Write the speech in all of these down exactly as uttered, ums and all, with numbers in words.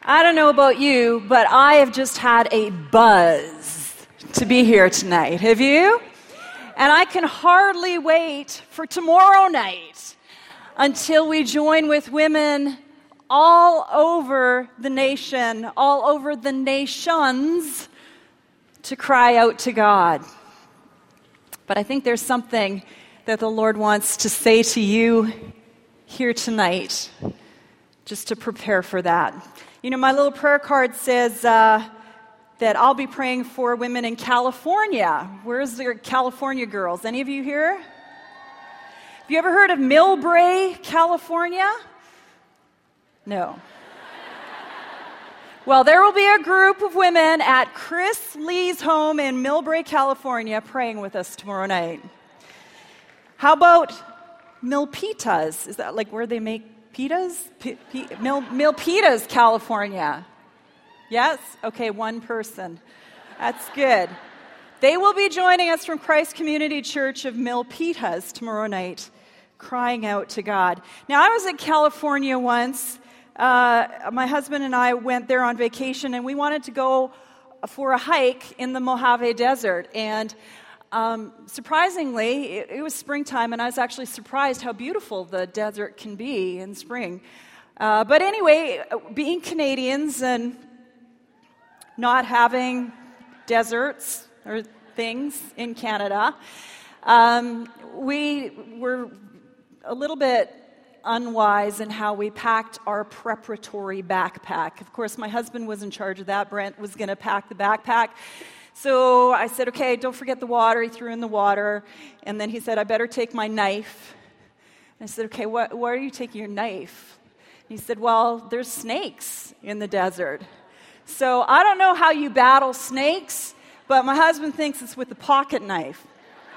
I don't know about you, but I have just had a buzz to be here tonight. Have you? And I can hardly wait for tomorrow night until we join with women all over the nation, all over the nations, to cry out to God. But I think there's something that the Lord wants to say to you here tonight, just to prepare for that. You know, my little prayer card says uh, that I'll be praying for women in California. Where's the California girls? Any of you here? Have you ever heard of Millbrae, California? No. Well, there will be a group of women at Chris Lee's home in Millbrae, California, praying with us tomorrow night. How about Milpitas? Is that like where they make pitas? P- P- Mil- Milpitas, California. Yes? Okay, one person. That's good. They will be joining us from Christ Community Church of Milpitas tomorrow night, crying out to God. Now, I was in California once. Uh, my husband and I went there on vacation, and we wanted to go for a hike in the Mojave Desert. And um, surprisingly, it, it was springtime, and I was actually surprised how beautiful the desert can be in spring. Uh, but anyway, being Canadians and not having deserts or things in Canada, um, we were a little bit unwise in how we packed our preparatory backpack. Of course, my husband was in charge of that. Brent was going to pack the backpack. So I said, okay, don't forget the water. He threw in the water. And then he said, I better take my knife. And I said, okay, wh- why are you taking your knife? And he said, well, there's snakes in the desert. So I don't know how you battle snakes, but my husband thinks it's with a pocket knife.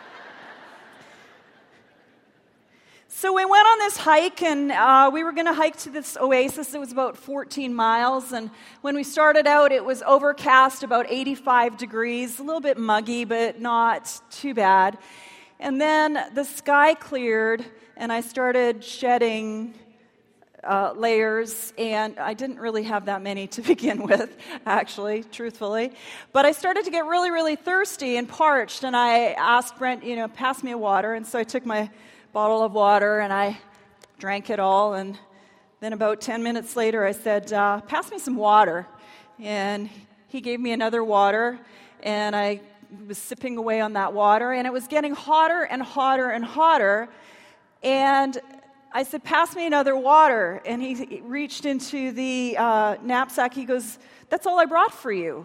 So we went on this hike, and uh, we were going to hike to this oasis. It was about fourteen miles, and when we started out, it was overcast, about eighty-five degrees, a little bit muggy, but not too bad. And then the sky cleared, and I started shedding uh, layers, and I didn't really have that many to begin with, actually, truthfully. But I started to get really, really thirsty and parched, and I asked Brent, you know, pass me a water, and so I took my bottle of water, and I drank it all, and then about ten minutes later, I said, uh, pass me some water, and he gave me another water, and I was sipping away on that water, and it was getting hotter and hotter and hotter, and I said, pass me another water, and he reached into the uh, knapsack. He goes, that's all I brought for you.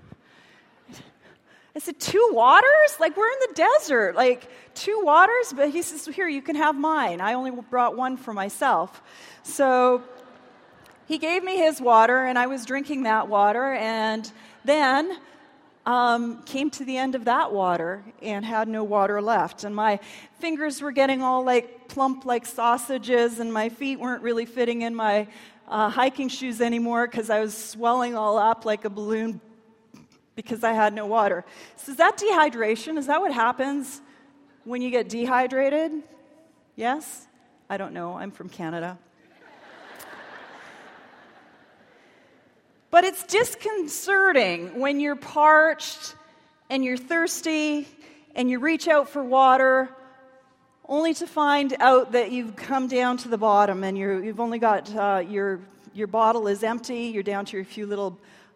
I said, two waters? Like, we're in the desert. Like, two waters? But he says, here, you can have mine. I only brought one for myself. So he gave me his water, and I was drinking that water, and then um, came to the end of that water and had no water left. And my fingers were getting all, like, plump like sausages, and my feet weren't really fitting in my uh, hiking shoes anymore because I was swelling all up like a balloon because I had no water. So is that dehydration? Is that what happens when you get dehydrated? Yes? I don't know. I'm from Canada. But it's disconcerting when you're parched and you're thirsty and you reach out for water only to find out that you've come down to the bottom and you're, you've only got uh, your, your bottle is empty. You're down to your few little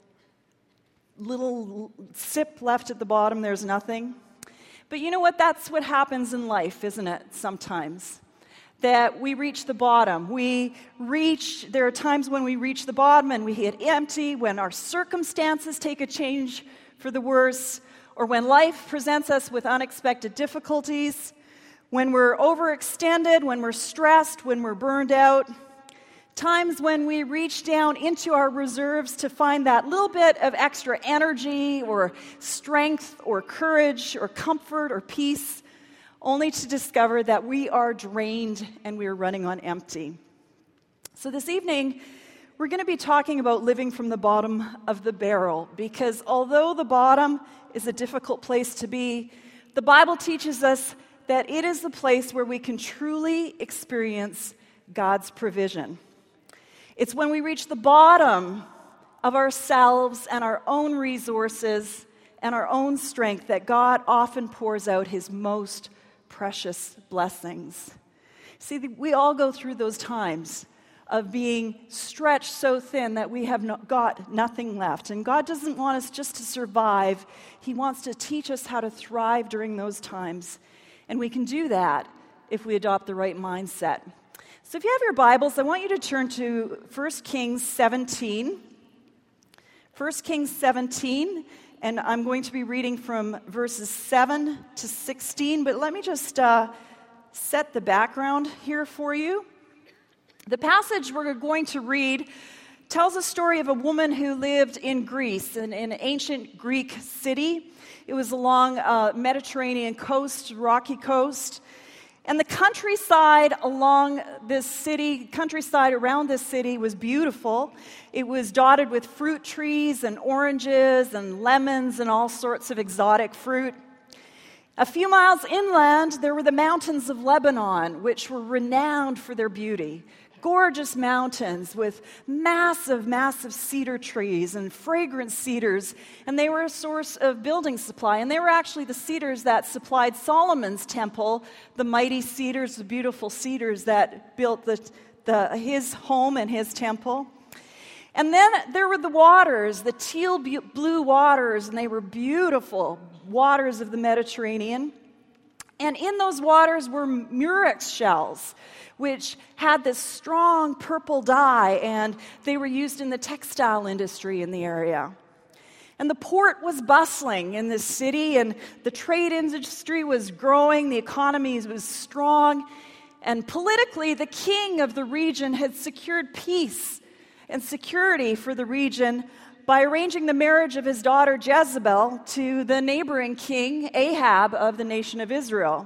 little sip left at the bottom. There's nothing. But you know what? That's what happens in life, isn't it? Sometimes. That we reach the bottom. We reach, there are times when we reach the bottom and we hit empty, when our circumstances take a change for the worse, or when life presents us with unexpected difficulties, when we're overextended, when we're stressed, when we're burned out. Times when we reach down into our reserves to find that little bit of extra energy or strength or courage or comfort or peace, only to discover that we are drained and we are running on empty. So this evening, we're going to be talking about living from the bottom of the barrel, because although the bottom is a difficult place to be, the Bible teaches us that it is the place where we can truly experience God's provision. It's when we reach the bottom of ourselves and our own resources and our own strength that God often pours out his most precious blessings. See, we all go through those times of being stretched so thin that we have no, got nothing left. And God doesn't want us just to survive. He wants to teach us how to thrive during those times. And we can do that if we adopt the right mindset. So if you have your Bibles, I want you to turn to First Kings seventeen. First Kings seventeen, and I'm going to be reading from verses seven to sixteen. But let me just uh, set the background here for you. The passage we're going to read tells a story of a woman who lived in Greece, in, in an ancient Greek city. It was along a Mediterranean coast, rocky coast. And the countryside along this city, countryside around this city was beautiful. It was dotted with fruit trees and oranges and lemons and all sorts of exotic fruit. A few miles inland, there were the mountains of Lebanon, which were renowned for their beauty. Gorgeous mountains with massive, massive cedar trees and fragrant cedars, and they were a source of building supply. And they were actually the cedars that supplied Solomon's temple, the mighty cedars, the beautiful cedars that built the, the, his home and his temple. And then there were the waters, the teal blue waters, and they were beautiful waters of the Mediterranean. And in those waters were murex shells, which had this strong purple dye, and they were used in the textile industry in the area. And the port was bustling in this city, and the trade industry was growing, the economy was strong, and politically, the king of the region had secured peace and security for the region by arranging the marriage of his daughter Jezebel to the neighboring king Ahab of the nation of Israel.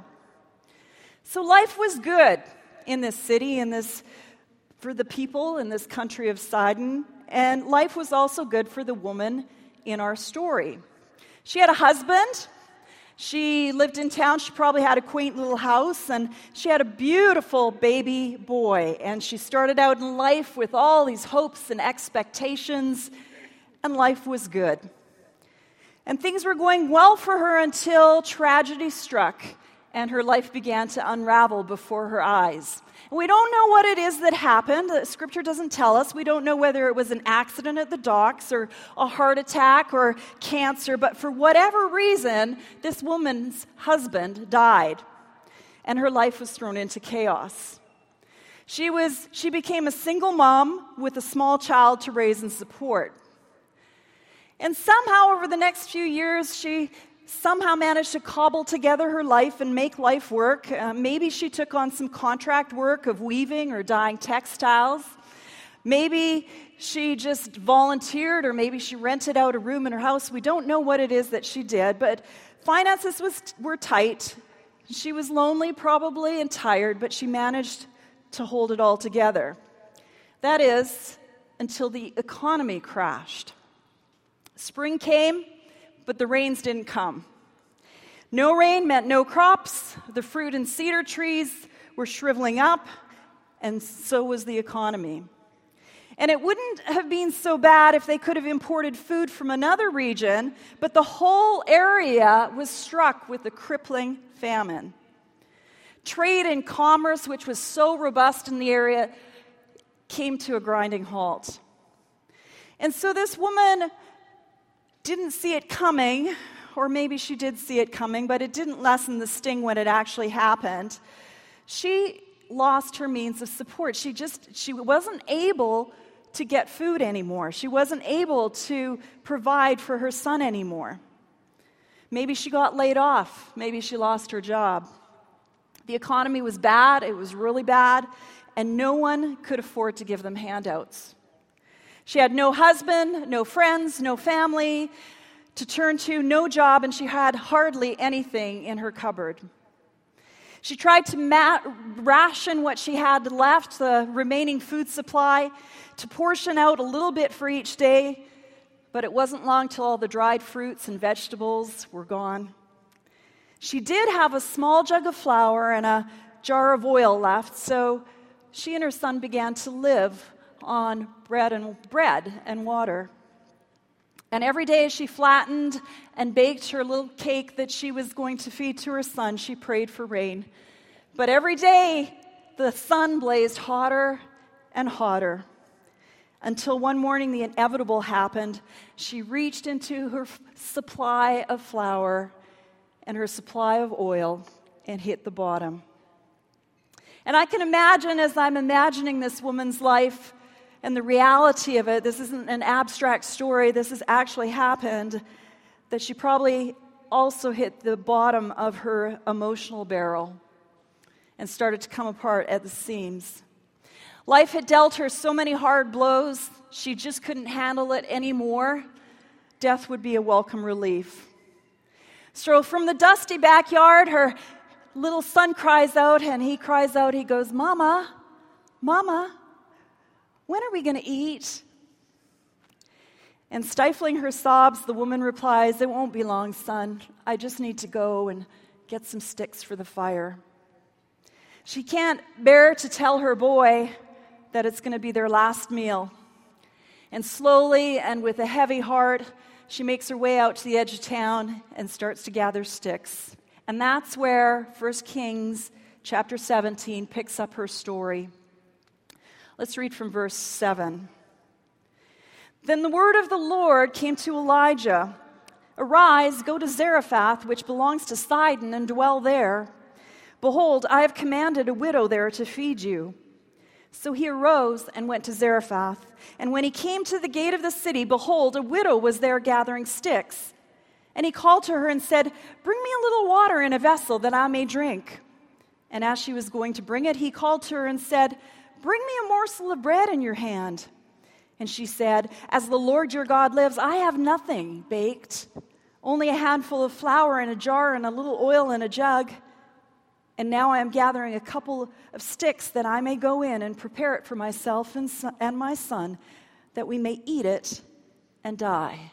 So life was good in this city, in this for the people in this country of Sidon, and life was also good for the woman in our story. She had a husband. She lived in town. She probably had a quaint little house, and she had a beautiful baby boy. And she started out in life with all these hopes and expectations, and life was good. And things were going well for her until tragedy struck, and her life began to unravel before her eyes. And we don't know what it is that happened. The Scripture doesn't tell us. We don't know whether it was an accident at the docks or a heart attack or cancer, but for whatever reason, this woman's husband died, and her life was thrown into chaos. She was she became a single mom with a small child to raise and support. And somehow over the next few years, she somehow managed to cobble together her life and make life work. Uh, maybe she took on some contract work of weaving or dyeing textiles. Maybe she just volunteered, or maybe she rented out a room in her house. We don't know what it is that she did, but finances was, were tight. She was lonely probably and tired, but she managed to hold it all together. That is, until the economy crashed. Spring came, but the rains didn't come. No rain meant no crops. The fruit and cedar trees were shriveling up, and so was the economy. And it wouldn't have been so bad if they could have imported food from another region, but the whole area was struck with a crippling famine. Trade and commerce, which was so robust in the area, came to a grinding halt. And so this woman didn't see it coming, or maybe she did see it coming, but it didn't lessen the sting when it actually happened. She lost her means of support. She just, she wasn't able to get food anymore. She wasn't able to provide for her son anymore. Maybe she got laid off. Maybe she lost her job. The economy was bad. It was really bad, and no one could afford to give them handouts. She had no husband, no friends, no family to turn to, no job, and she had hardly anything in her cupboard. She tried to ma- ration what she had left, the remaining food supply, to portion out a little bit for each day, but it wasn't long till all the dried fruits and vegetables were gone. She did have a small jug of flour and a jar of oil left, so she and her son began to live on bread and bread and water. And every day as she flattened and baked her little cake that she was going to feed to her son, she prayed for rain. But every day the sun blazed hotter and hotter until one morning the inevitable happened. She reached into her f- supply of flour and her supply of oil and hit the bottom. And I can imagine, as I'm imagining this woman's life and the reality of it, this isn't an abstract story, this has actually happened, that she probably also hit the bottom of her emotional barrel and started to come apart at the seams. Life had dealt her so many hard blows, she just couldn't handle it anymore. Death would be a welcome relief. So from the dusty backyard, her little son cries out, and he cries out, he goes, "Mama, Mama, when are we going to eat?" And stifling her sobs, the woman replies, "It won't be long, son. I just need to go and get some sticks for the fire." She can't bear to tell her boy that it's going to be their last meal. And slowly and with a heavy heart, she makes her way out to the edge of town and starts to gather sticks. And that's where First Kings chapter seventeen picks up her story. Let's read from verse seven. Then the word of the Lord came to Elijah, "Arise, go to Zarephath, which belongs to Sidon, and dwell there. Behold, I have commanded a widow there to feed you." So he arose and went to Zarephath. And when he came to the gate of the city, behold, a widow was there gathering sticks. And he called to her and said, "Bring me a little water in a vessel that I may drink." And as she was going to bring it, he called to her and said, "Bring me a morsel of bread in your hand." And she said, "As the Lord your God lives, I have nothing baked, only a handful of flour in a jar and a little oil in a jug. And now I am gathering a couple of sticks that I may go in and prepare it for myself and, son, and my son, that we may eat it and die."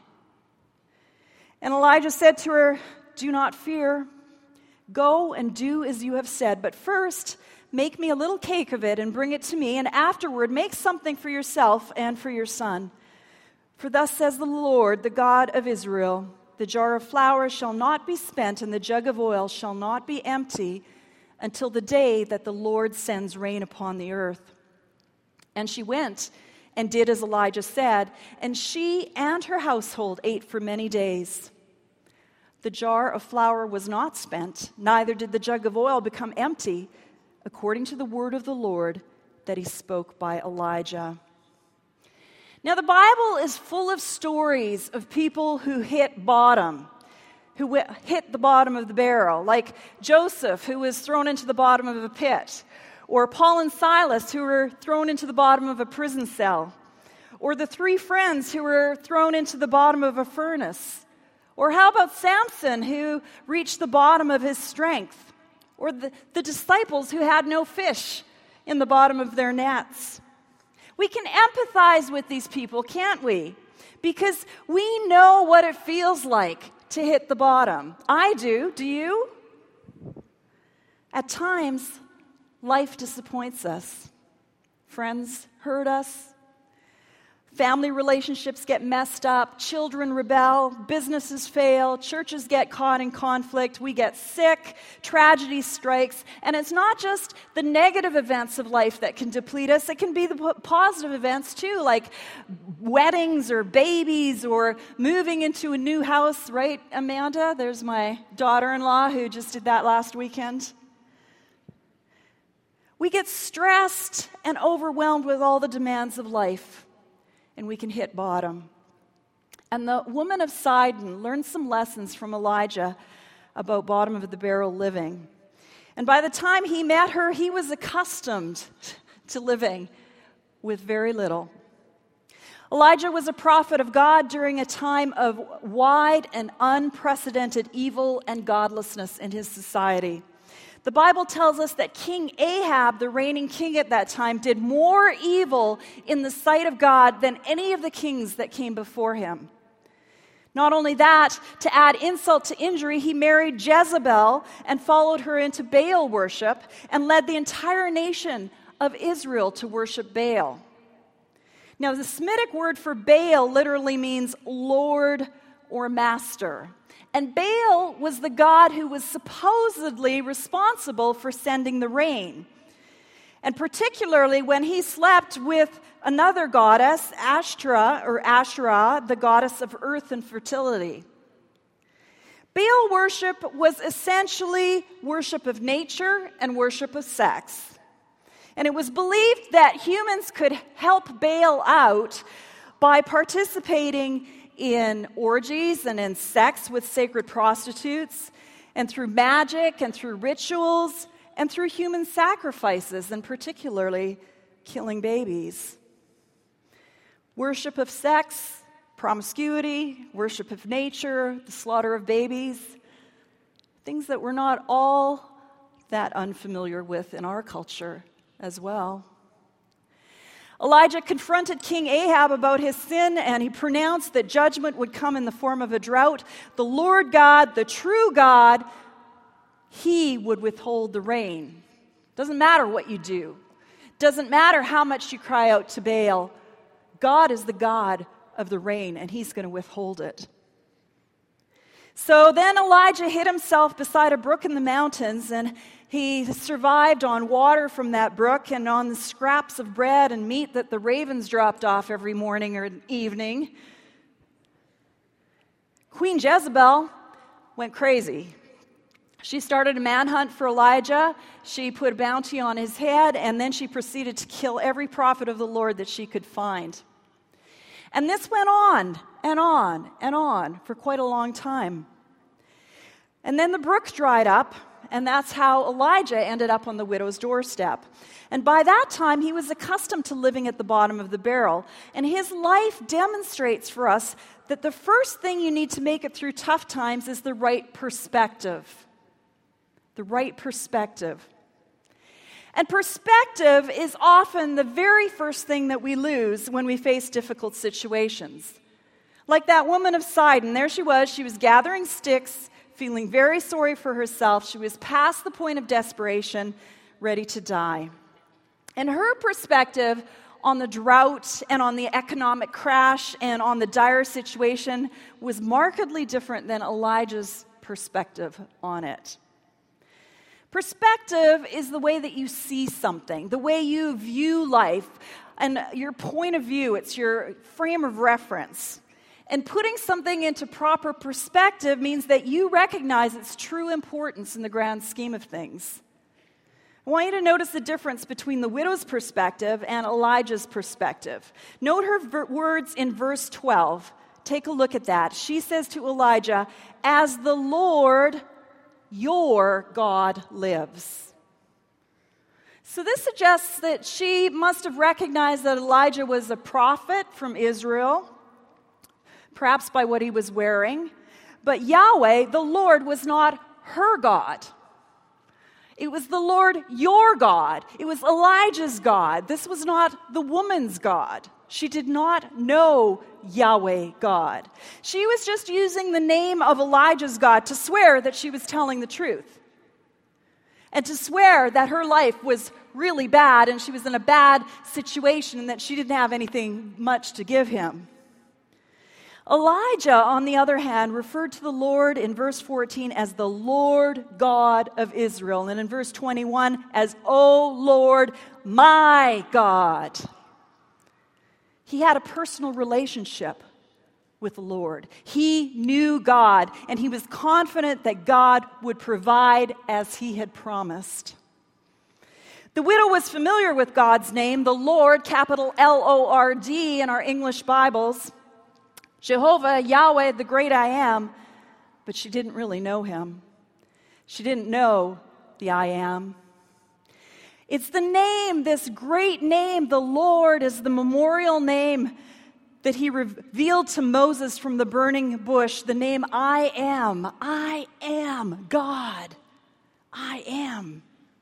And Elijah said to her, "Do not fear. Go and do as you have said. But first, make me a little cake of it and bring it to me. And afterward, make something for yourself and for your son. For thus says the Lord, the God of Israel, the jar of flour shall not be spent and the jug of oil shall not be empty until the day that the Lord sends rain upon the earth." And she went and did as Elijah said, and she and her household ate for many days. The jar of flour was not spent, neither did the jug of oil become empty, according to the word of the Lord that he spoke by Elijah. Now, the Bible is full of stories of people who hit bottom, who hit the bottom of the barrel, like Joseph, who was thrown into the bottom of a pit, or Paul and Silas, who were thrown into the bottom of a prison cell, or the three friends who were thrown into the bottom of a furnace, or how about Samson, who reached the bottom of his strength, or the, the disciples who had no fish in the bottom of their nets. We can empathize with these people, can't we? Because we know what it feels like to hit the bottom. I do. Do you? At times, life disappoints us. Friends hurt us. Family relationships get messed up. Children rebel. Businesses fail. Churches get caught in conflict. We get sick. Tragedy strikes. And it's not just the negative events of life that can deplete us. It can be the positive events too, like weddings or babies or moving into a new house, right, Amanda? There's my daughter-in-law who just did that last weekend. We get stressed and overwhelmed with all the demands of life, and we can hit bottom. And the woman of Sidon learned some lessons from Elijah about bottom of the barrel living. And by the time he met her, he was accustomed to living with very little. Elijah was a prophet of God during a time of wide and unprecedented evil and godlessness in his society. The Bible tells us that King Ahab, the reigning king at that time, did more evil in the sight of God than any of the kings that came before him. Not only that, to add insult to injury, he married Jezebel and followed her into Baal worship and led the entire nation of Israel to worship Baal. Now, the Semitic word for Baal literally means Lord or Master. And Baal was the god who was supposedly responsible for sending the rain. And particularly when he slept with another goddess, Ashtoreth, or Asherah, the goddess of earth and fertility. Baal worship was essentially worship of nature and worship of sex. And it was believed that humans could help Baal out by participating in orgies and in sex with sacred prostitutes, and through magic and through rituals and through human sacrifices, and particularly killing babies. Worship of sex, promiscuity, worship of nature, the slaughter of babies, things that we're not all that unfamiliar with in our culture as well. Elijah confronted King Ahab about his sin, and he pronounced that judgment would come in the form of a drought. The Lord God, the true God, He would withhold the rain. Doesn't matter what you do. Doesn't matter how much you cry out to Baal. God is the God of the rain, and He's going to withhold it. So then Elijah hid himself beside a brook in the mountains, and he survived on water from that brook and on the scraps of bread and meat that the ravens dropped off every morning or evening. Queen Jezebel went crazy. She started a manhunt for Elijah. She put a bounty on his head, and then she proceeded to kill every prophet of the Lord that she could find. And this went on and on and on for quite a long time. And then the brook dried up, and that's how Elijah ended up on the widow's doorstep. And by that time, he was accustomed to living at the bottom of the barrel. And his life demonstrates for us that the first thing you need to make it through tough times is the right perspective. The right perspective. And perspective is often the very first thing that we lose when we face difficult situations. Like that woman of Sidon, there she was, she was gathering sticks, feeling very sorry for herself. She was past the point of desperation, ready to die. And her perspective on the drought and on the economic crash and on the dire situation was markedly different than Elijah's perspective on it. Perspective is the way that you see something, the way you view life, and your point of view. It's your frame of reference. And putting something into proper perspective means that you recognize its true importance in the grand scheme of things. I want you to notice the difference between the widow's perspective and Elijah's perspective. Note her ver- words in verse twelve. Take a look at that. She says to Elijah, "As the Lord your God lives." So this suggests that she must have recognized that Elijah was a prophet from Israel, perhaps by what he was wearing. But Yahweh, the Lord, was not her God. It was the Lord your God. It was Elijah's God. This was not the woman's God. She did not know Yahweh God. She was just using the name of Elijah's God to swear that she was telling the truth. And to swear that her life was really bad and she was in a bad situation and that she didn't have anything much to give him. Elijah, on the other hand, referred to the Lord in verse fourteen as the Lord God of Israel, and in verse twenty-one as, "O Lord, my God." He had a personal relationship with the Lord. He knew God, and he was confident that God would provide as he had promised. The widow was familiar with God's name, the Lord, capital L O R D in our English Bibles. Jehovah, Yahweh, the great I am, but she didn't really know him. She didn't know the I am. It's the name, this great name, the Lord, is the memorial name that he revealed to Moses from the burning bush, the name I am. I am God. I am.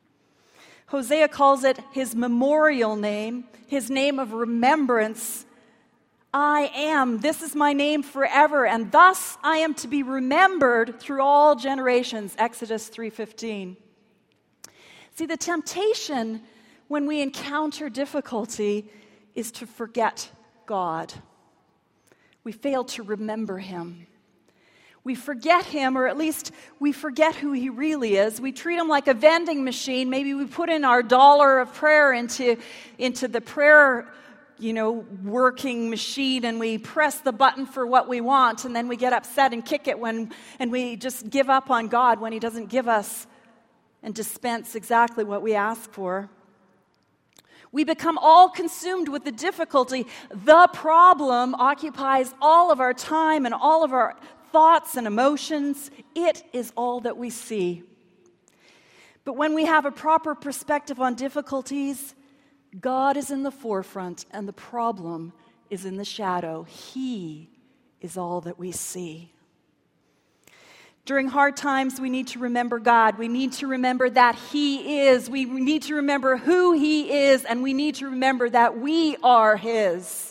Hosea calls it his memorial name, his name of remembrance. I am, this is my name forever, and thus I am to be remembered through all generations, Exodus three fifteen. See, the temptation when we encounter difficulty is to forget God. We fail to remember him. We forget him, or at least we forget who he really is. We treat him like a vending machine. Maybe we put in our dollar of prayer into, into the prayer, you know, working machine, and we press the button for what we want, and then we get upset and kick it when, and we just give up on God when he doesn't give us and dispense exactly what we ask for. We become all consumed with the difficulty. The problem occupies all of our time and all of our thoughts and emotions. It is all that we see. But when we have a proper perspective on difficulties, God is in the forefront and the problem is in the shadow. He is all that we see. During hard times, we need to remember God. We need to remember that he is. We need to remember who he is, and we need to remember that we are his.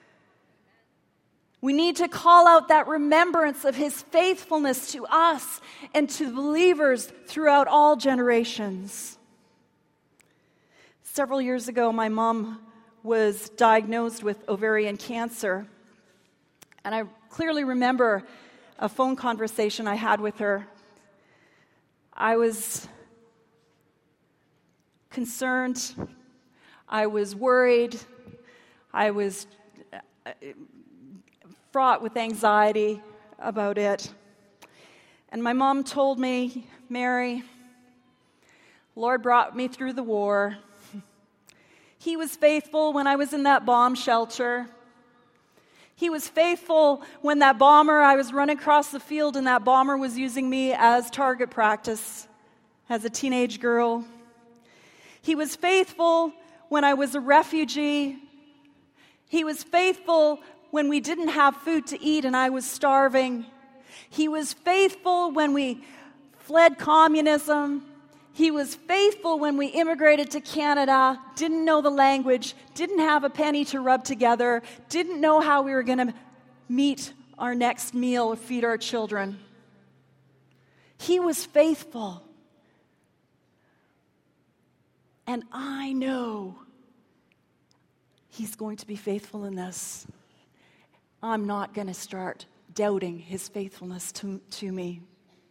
We need to call out that remembrance of his faithfulness to us and to believers throughout all generations. Several years ago, my mom was diagnosed with ovarian cancer, and I clearly remember a phone conversation I had with her. I was concerned. I was worried. I was fraught with anxiety about it. And my mom told me, Mary, Lord brought me through the war. He was faithful when I was in that bomb shelter. He was faithful when that bomber, I was running across the field and that bomber was using me as target practice as a teenage girl. He was faithful when I was a refugee. He was faithful when we didn't have food to eat and I was starving. He was faithful when we fled communism. He was faithful when we immigrated to Canada, didn't know the language, didn't have a penny to rub together, didn't know how we were going to meet our next meal or feed our children. He was faithful. And I know he's going to be faithful in this. I'm not going to start doubting his faithfulness to, to me.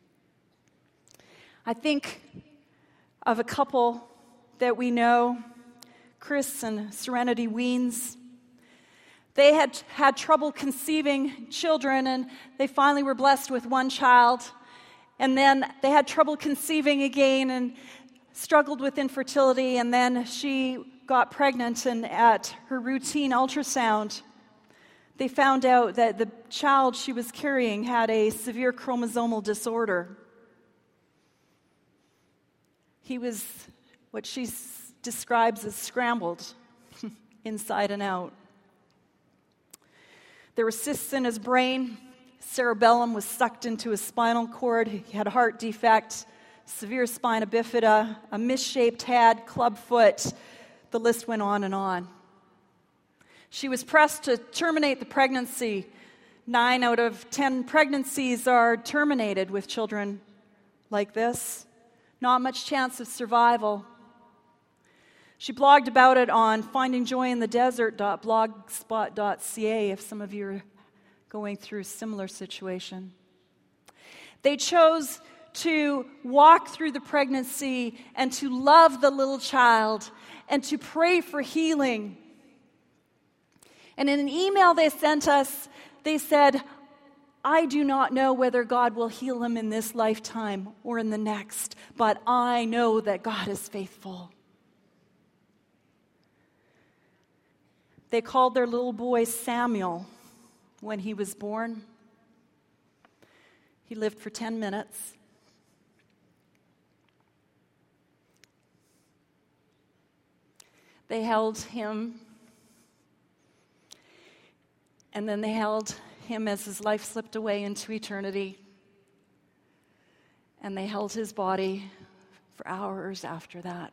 I think of a couple that we know, Chris and Serenity Weens. They had had trouble conceiving children, and they finally were blessed with one child. And then they had trouble conceiving again and struggled with infertility, and then she got pregnant, and at her routine ultrasound, they found out that the child she was carrying had a severe chromosomal disorder. He was what she s- describes as scrambled inside and out. There were cysts in his brain. Cerebellum was sucked into his spinal cord. He had a heart defect, severe spina bifida, a misshaped head, club foot. The list went on and on. She was pressed to terminate the pregnancy. Nine out of ten pregnancies are terminated with children like this. Not much chance of survival. She blogged about it on finding joy in the desert dot blogspot dot c a if some of you are going through a similar situation. They chose to walk through the pregnancy and to love the little child and to pray for healing. And in an email they sent us, they said, I do not know whether God will heal him in this lifetime or in the next, but I know that God is faithful. They called their little boy Samuel when he was born. He lived for ten minutes. They held him, and then they held him as his life slipped away into eternity. And they held his body for hours after that.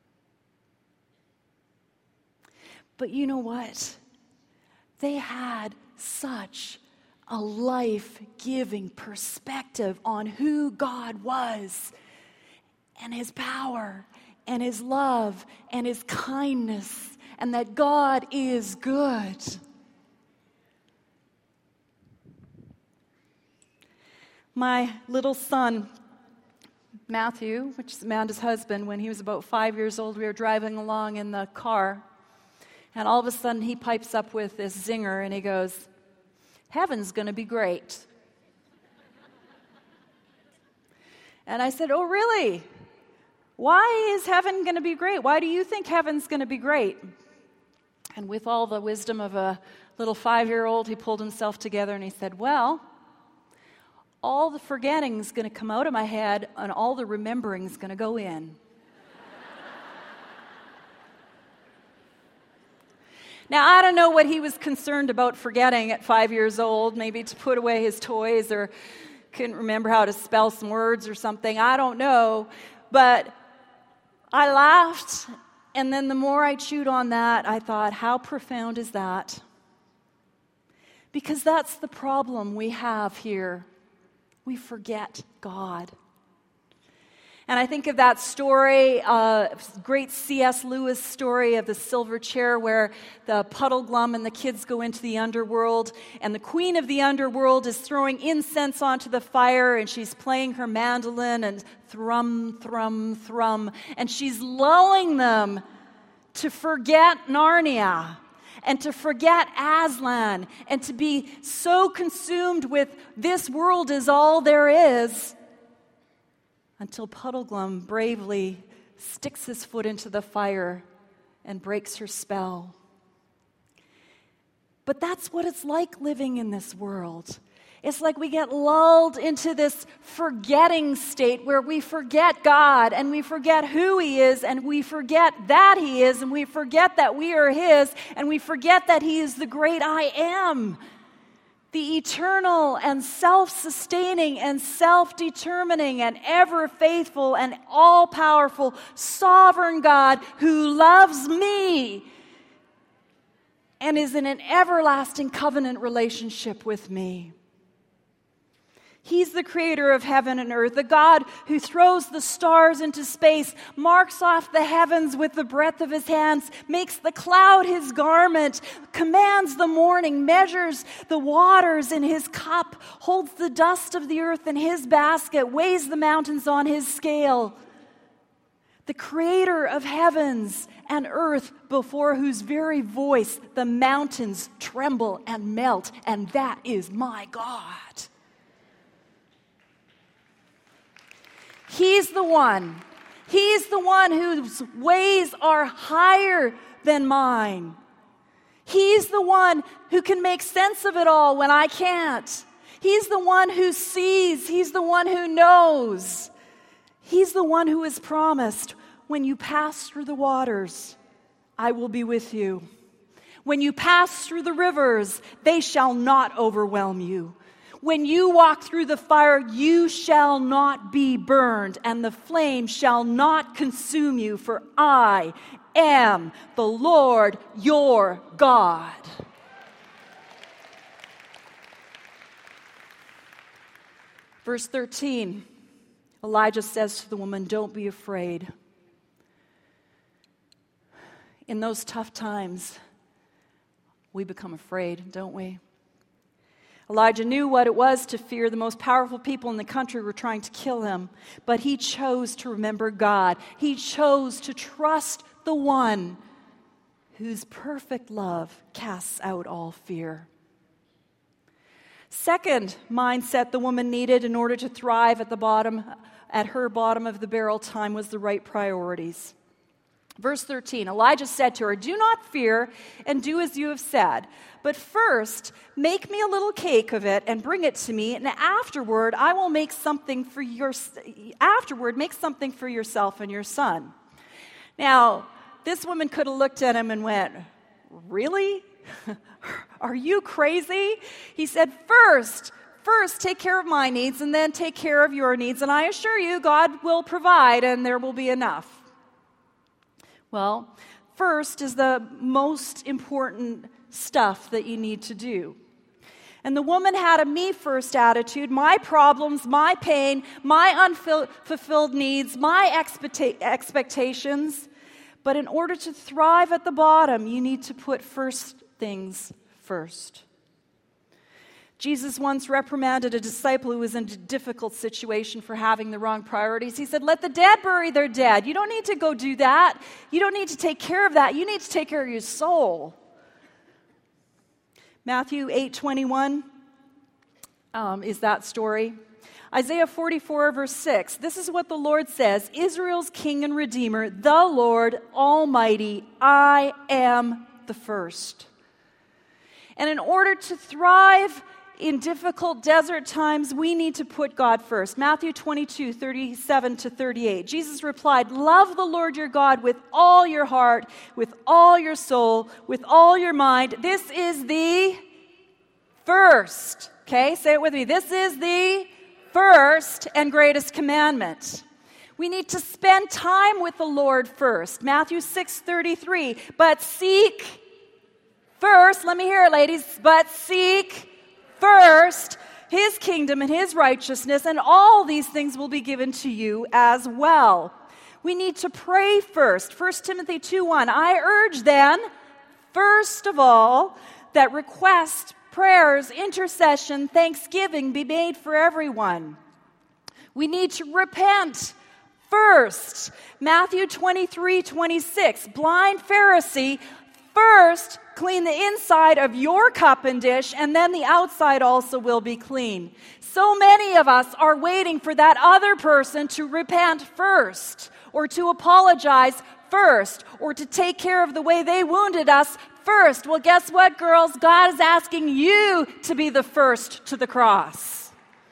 But you know what? They had such a life-giving perspective on who God was and his power and his love and his kindness and that God is good. My little son, Matthew, which is Amanda's husband, when he was about five years old, we were driving along in the car, and all of a sudden he pipes up with this zinger, and he goes, "Heaven's going to be great." And I said, "Oh, really? Why is heaven going to be great? Why do you think heaven's going to be great?" And with all the wisdom of a little five-year-old, he pulled himself together and he said, "Well, all the forgetting's going to come out of my head and all the remembering's going to go in." Now, I don't know what he was concerned about forgetting at five years old, maybe to put away his toys or couldn't remember how to spell some words or something. I don't know. But I laughed, and then the more I chewed on that, I thought, how profound is that? Because that's the problem we have here. We forget God. And I think of that story, uh, great C S Lewis story of the silver chair where the Puddleglum and the kids go into the underworld, and the queen of the underworld is throwing incense onto the fire, and she's playing her mandolin and thrum, thrum, thrum, and she's lulling them to forget Narnia and to forget Aslan and to be so consumed with this world is all there is, until Puddleglum bravely sticks his foot into the fire and breaks her spell. But that's what it's like living in this world. It's like we get lulled into this forgetting state where we forget God and we forget who He is and we forget that He is and we forget that we are His and we forget that He is the great I Am. The eternal and self-sustaining and self-determining and ever-faithful and all-powerful sovereign God who loves me and is in an everlasting covenant relationship with me. He's the creator of heaven and earth, the God who throws the stars into space, marks off the heavens with the breadth of His hands, makes the cloud His garment, commands the morning, measures the waters in His cup, holds the dust of the earth in His basket, weighs the mountains on His scale. The creator of heavens and earth, before whose very voice the mountains tremble and melt, and that is my God. He's the one. He's the one whose ways are higher than mine. He's the one who can make sense of it all when I can't. He's the one who sees. He's the one who knows. He's the one who has promised, when you pass through the waters, I will be with you. When you pass through the rivers, they shall not overwhelm you. When you walk through the fire, you shall not be burned, and the flame shall not consume you, for I am the Lord your God. Verse thirteen, Elijah says to the woman, "Don't be afraid." In those tough times, we become afraid, don't we? Elijah knew what it was to fear. The most powerful people in the country were trying to kill him, but he chose to remember God. He chose to trust the one whose perfect love casts out all fear. Second mindset the woman needed in order to thrive at the bottom, at her bottom of the barrel time, was the right priorities. Verse thirteen, Elijah said to her, "Do not fear and do as you have said. But first, make me a little cake of it and bring it to me, and afterward I will make something for your afterward make something for yourself and your son." Now, this woman could have looked at him and went, "Really? Are you crazy?" He said, First, first take care of my needs and then take care of your needs, and I assure you God will provide and there will be enough. Well, first is the most important stuff that you need to do. And the woman had a me-first attitude, my problems, my pain, my unfulfilled needs, my expecta- expectations. But in order to thrive at the bottom, you need to put first things first. Jesus once reprimanded a disciple who was in a difficult situation for having the wrong priorities. He said, let the dead bury their dead. You don't need to go do that. You don't need to take care of that. You need to take care of your soul. Matthew eight twenty-one um, is that story. Isaiah forty-four, verse six. This is what the Lord says, Israel's King and Redeemer, the Lord Almighty, I am the first. And in order to thrive in difficult desert times, we need to put God first. Matthew twenty-two, thirty-seven to thirty-eight. Jesus replied, love the Lord your God with all your heart, with all your soul, with all your mind. This is the first. Okay, say it with me. This is the first and greatest commandment. We need to spend time with the Lord first. Matthew six thirty-three. But seek first, let me hear it, ladies, but seek first his kingdom and his righteousness, and all these things will be given to you as well. We need to pray first. First Timothy two one. I urge then, first of all, that requests, prayers, intercession, thanksgiving be made for everyone. We need to repent first. Matthew twenty-three twenty-six. Blind Pharisee, first clean the inside of your cup and dish, and then the outside also will be clean. So many of us are waiting for that other person to repent first, or to apologize first, or to take care of the way they wounded us first. Well, guess what, girls? God is asking you to be the first to the cross.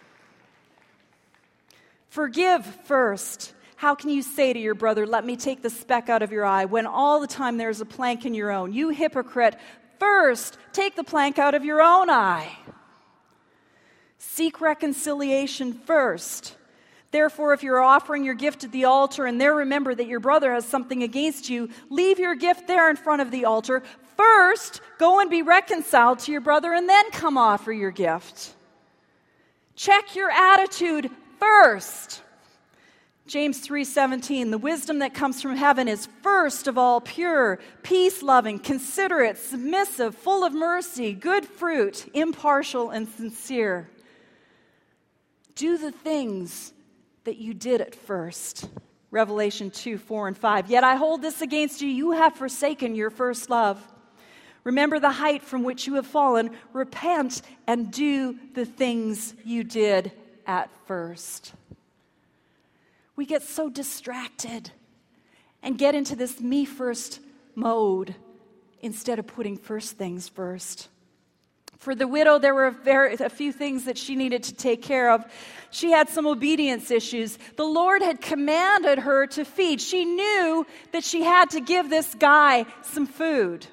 Forgive first. How can you say to your brother, let me take the speck out of your eye, when all the time there's a plank in your own? You hypocrite, first take the plank out of your own eye. Seek reconciliation first. Therefore, if you're offering your gift at the altar and there remember that your brother has something against you, leave your gift there in front of the altar. First, go and be reconciled to your brother, and then come offer your gift. Check your attitude first. James three seventeen, the wisdom that comes from heaven is first of all pure, peace-loving, considerate, submissive, full of mercy, good fruit, impartial and sincere. Do the things that you did at first. Revelation two, four, and five. Yet I hold this against you, you have forsaken your first love. Remember the height from which you have fallen. Repent and do the things you did at first. We get so distracted and get into this me first mode instead of putting first things first. For the widow, there were a, very, a few things that she needed to take care of. She had some obedience issues. The Lord had commanded her to feed. She knew that she had to give this guy some food.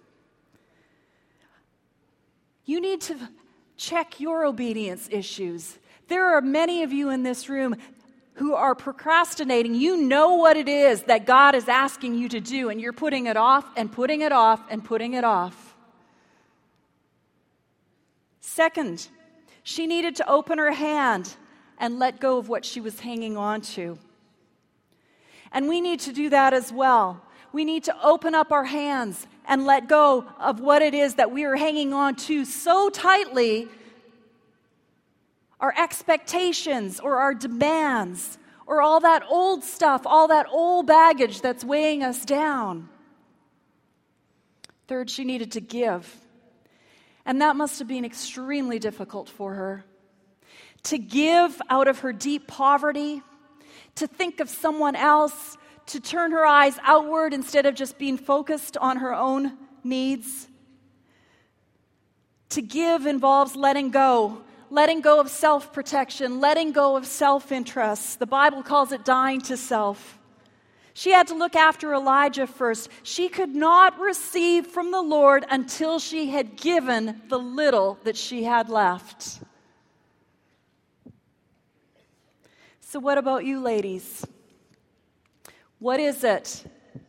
You need to check your obedience issues. There are many of you in this room who are procrastinating. You know what it is that God is asking you to do, and you're putting it off and putting it off and putting it off. Second, she needed to open her hand and let go of what she was hanging on to. And we need to do that as well. We need to open up our hands and let go of what it is that we are hanging on to so tightly, our expectations or our demands or all that old stuff, all that old baggage that's weighing us down. Third, she needed to give. And that must have been extremely difficult for her. To give out of her deep poverty, to think of someone else, to turn her eyes outward instead of just being focused on her own needs. To give involves letting go. Letting go of self-protection, letting go of self-interest. The Bible calls it dying to self. She had to look after Elijah first. She could not receive from the Lord until she had given the little that she had left. So what about you, ladies? What is it?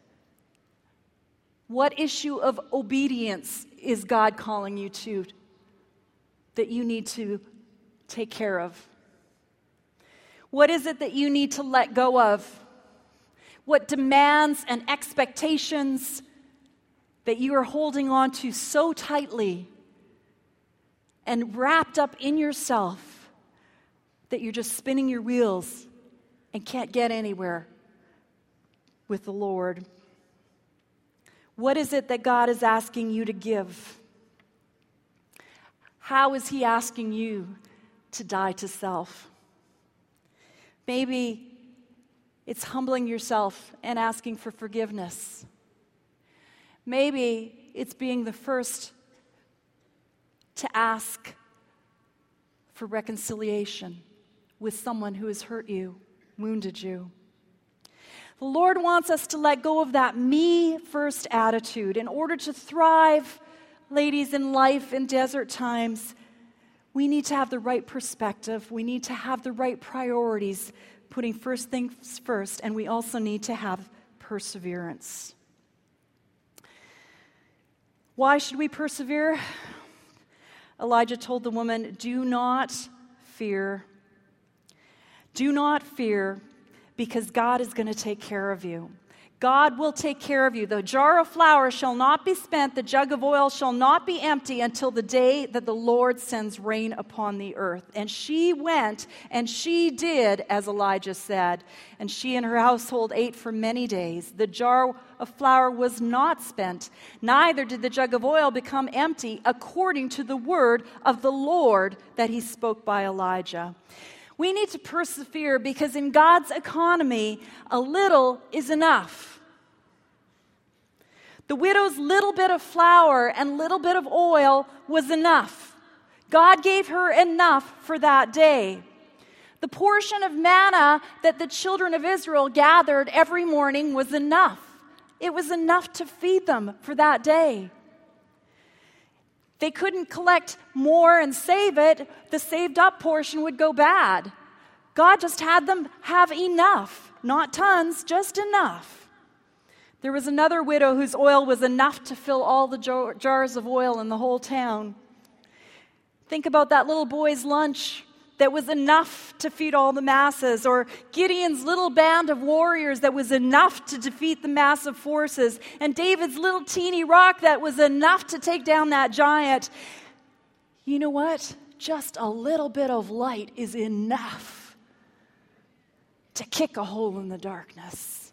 What issue of obedience is God calling you to that you need to take care of? What is it that you need to let go of? What demands and expectations that you are holding on to so tightly and wrapped up in yourself that you're just spinning your wheels and can't get anywhere with the Lord? What is it that God is asking you to give? How is He asking you to die to self? Maybe it's humbling yourself and asking for forgiveness. Maybe it's being the first to ask for reconciliation with someone who has hurt you, wounded you. The Lord wants us to let go of that me-first attitude. In order to thrive, ladies, in life in desert times, we need to have the right perspective. We need to have the right priorities, putting first things first, and we also need to have perseverance. Why should we persevere? Elijah told the woman, "Do not fear. Do not fear, because God is going to take care of you. God will take care of you. The jar of flour shall not be spent, the jug of oil shall not be empty until the day that the Lord sends rain upon the earth." And she went, and she did as Elijah said, and she and her household ate for many days. The jar of flour was not spent, neither did the jug of oil become empty, according to the word of the Lord that He spoke by Elijah. We need to persevere because in God's economy, a little is enough. The widow's little bit of flour and little bit of oil was enough. God gave her enough for that day. The portion of manna that the children of Israel gathered every morning was enough. It was enough to feed them for that day. They couldn't collect more and save it. The saved up portion would go bad. God just had them have enough. Not tons, just enough. There was another widow whose oil was enough to fill all the jar- jars of oil in the whole town. Think about that little boy's lunch that was enough to feed all the masses, or Gideon's little band of warriors that was enough to defeat the massive forces, and David's little teeny rock that was enough to take down that giant. You know what? Just a little bit of light is enough to kick a hole in the darkness.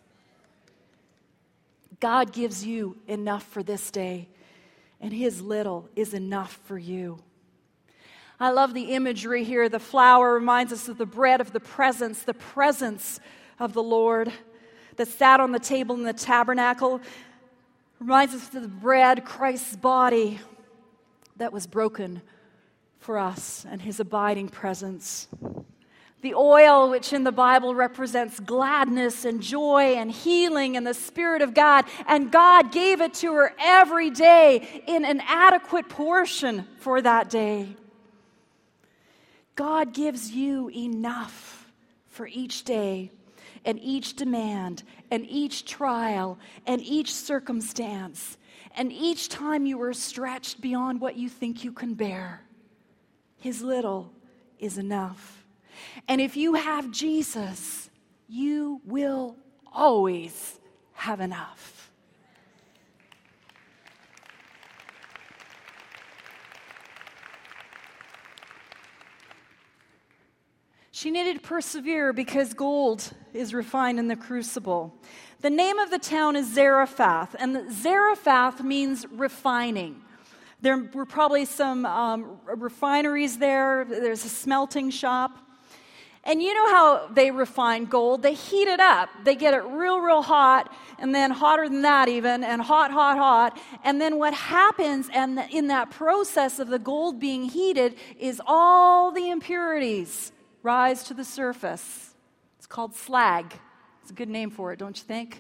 God gives you enough for this day, and His little is enough for you. I love the imagery here. The flour reminds us of the bread of the presence, the presence of the Lord that sat on the table in the tabernacle. Reminds us of the bread, Christ's body, that was broken for us and His abiding presence. The oil, which in the Bible represents gladness and joy and healing and the Spirit of God, and God gave it to her every day in an adequate portion for that day. God gives you enough for each day and each demand and each trial and each circumstance and each time you are stretched beyond what you think you can bear. His little is enough. And if you have Jesus, you will always have enough. She needed to persevere because gold is refined in the crucible. The name of the town is Zarephath, and Zarephath means refining. There were probably some um, refineries there. There's a smelting shop. And you know how they refine gold? They heat it up. They get it real, real hot, and then hotter than that even, and hot, hot, hot. And then what happens and in that process of the gold being heated is all the impurities rise to the surface. It's called slag. It's a good name for it, don't you think?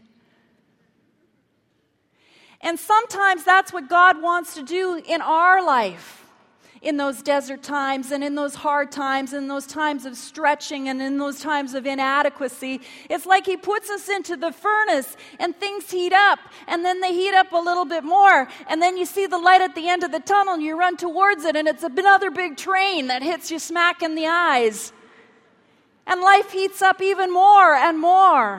And sometimes that's what God wants to do in our life, in those desert times and in those hard times, in those times of stretching and in those times of inadequacy. It's like He puts us into the furnace and things heat up, and then they heat up a little bit more, and then you see the light at the end of the tunnel and you run towards it, and it's another big train that hits you smack in the eyes. And life heats up even more and more.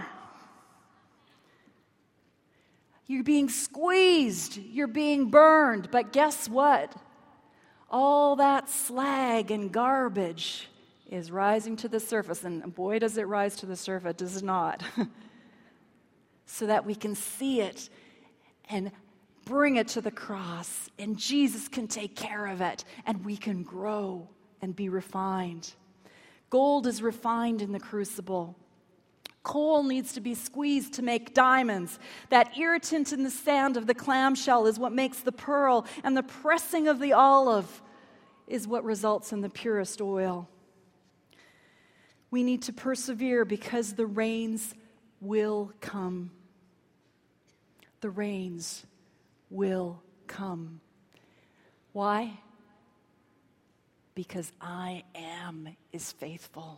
You're being squeezed. You're being burned. But guess what? all that slag and garbage is rising to the surface. And boy, does it rise to the surface, it does not. So that we can see it and bring it to the cross. And Jesus can take care of it. And we can grow and be refined. Gold is refined in the crucible. Coal needs to be squeezed to make diamonds. That irritant in the sand of the clamshell is what makes the pearl, and the pressing of the olive is what results in the purest oil. We need to persevere because the rains will come. The rains will come. Why? Because I am is faithful.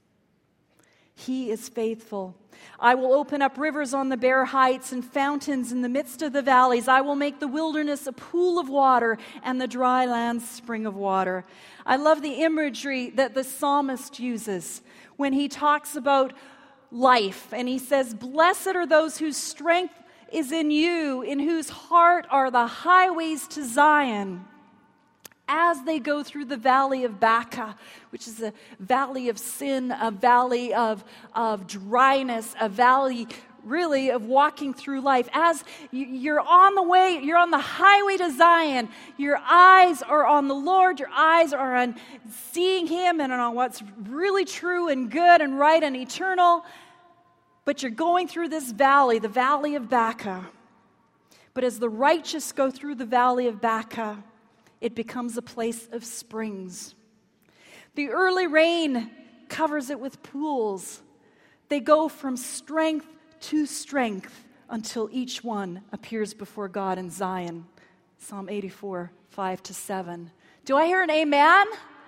He is faithful. I will open up rivers on the bare heights and fountains in the midst of the valleys. I will make the wilderness a pool of water and the dry land spring of water. I love the imagery that the psalmist uses when he talks about life. And he says, "Blessed are those whose strength is in you, in whose heart are the highways to Zion." As they go through the valley of Baca, which is a valley of sin, a valley of, of dryness, a valley really of walking through life. As you're on the way, you're on the highway to Zion, your eyes are on the Lord, your eyes are on seeing Him and on what's really true and good and right and eternal. But you're going through this valley, the valley of Baca. But as the righteous go through the valley of Baca, it becomes a place of springs. The early rain covers it with pools. They go from strength to strength until each one appears before God in Zion. Psalm eighty-four, five to seven. Do I hear an amen?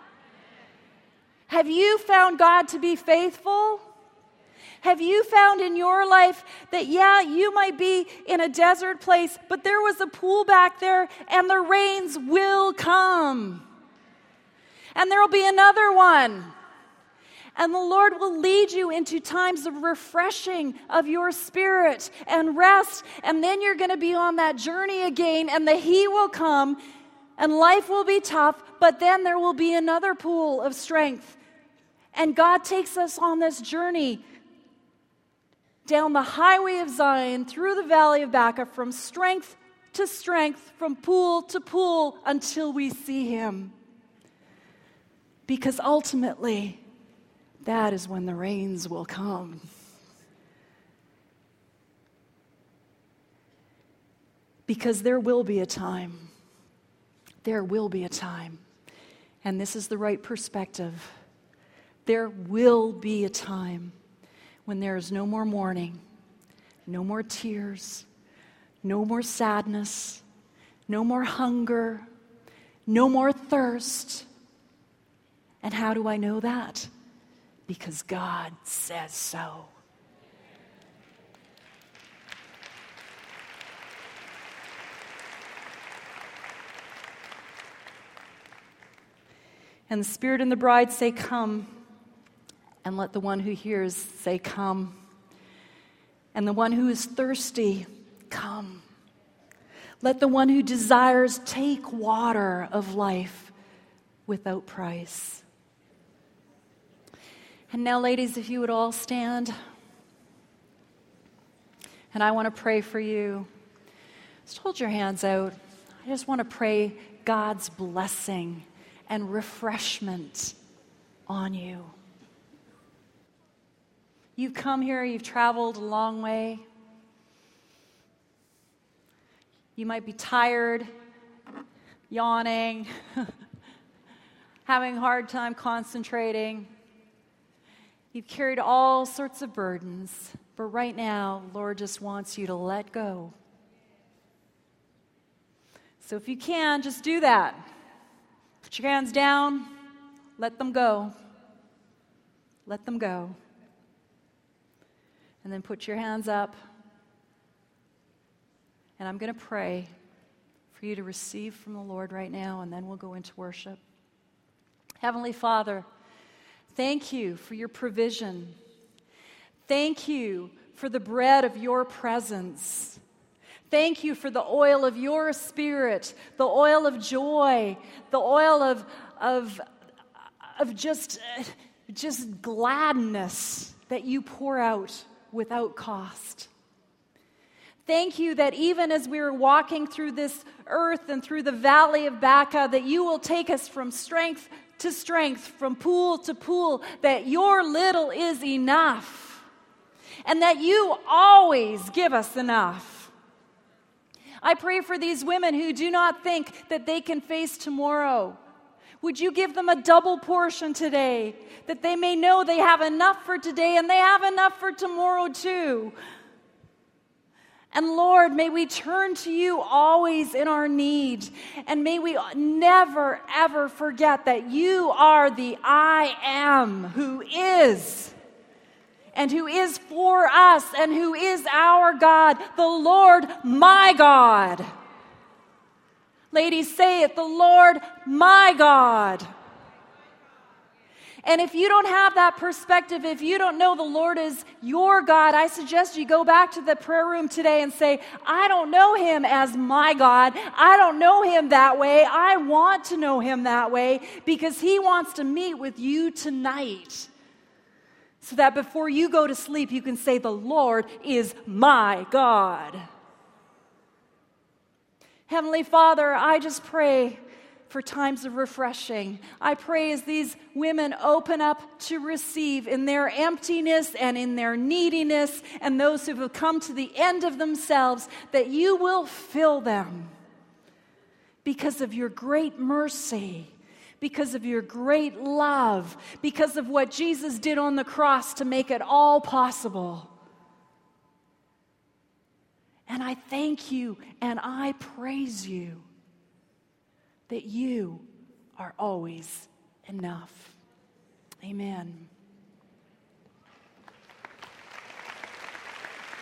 Have you found God to be faithful? Have you found in your life that, yeah, you might be in a desert place, but there was a pool back there and the rains will come. And there will be another one. And the Lord will lead you into times of refreshing of your spirit and rest. And then you're going to be on that journey again, and the He will come, and life will be tough, but then there will be another pool of strength. And God takes us on this journey down the highway of Zion, through the valley of Baca, from strength to strength, from pool to pool, until we see Him. Because ultimately, that is when the rains will come. Because there will be a time. There will be a time. And this is the right perspective. There will be a time when there is no more mourning, no more tears, no more sadness, no more hunger, no more thirst. And how do I know that? Because God says so. And the Spirit and the bride say, "Come." And let the one who hears say, "Come." And the one who is thirsty, come. Let the one who desires take water of life without price. And now, ladies, if you would all stand. And I want to pray for you. Just hold your hands out. I just want to pray God's blessing and refreshment on you. You've come here, you've traveled a long way. You might be tired, yawning, having a hard time concentrating. You've carried all sorts of burdens, but right now, Lord just wants you to let go. So if you can, just do that. Put your hands down, let them go. Let them go. And then put your hands up. And I'm going to pray for you to receive from the Lord right now, and then we'll go into worship. Heavenly Father, thank you for your provision. Thank you for the bread of your presence. Thank you for the oil of your Spirit, the oil of joy, the oil of, of, of just, just gladness that you pour out without cost. Thank you that even as we're walking through this earth and through the valley of Baca, that you will take us from strength to strength, from pool to pool, that your little is enough, and that you always give us enough. I pray for these women who do not think that they can face tomorrow. Would you give them a double portion today, that they may know they have enough for today and they have enough for tomorrow too. And Lord, may we turn to you always in our need, and may we never, ever forget that you are the I am who is, and who is for us, and who is our God, the Lord my God. Ladies, say it, the Lord my God. And if you don't have that perspective, if you don't know the Lord is your God, I suggest you go back to the prayer room today and say, I don't know him as my God. I don't know him that way. I want to know him that way because he wants to meet with you tonight. So that before you go to sleep, you can say, the Lord is my God. Heavenly Father, I just pray for times of refreshing. I pray as these women open up to receive in their emptiness and in their neediness, and those who have come to the end of themselves, that you will fill them because of your great mercy, because of your great love, because of what Jesus did on the cross to make it all possible. And I thank you and I praise you that you are always enough. Amen.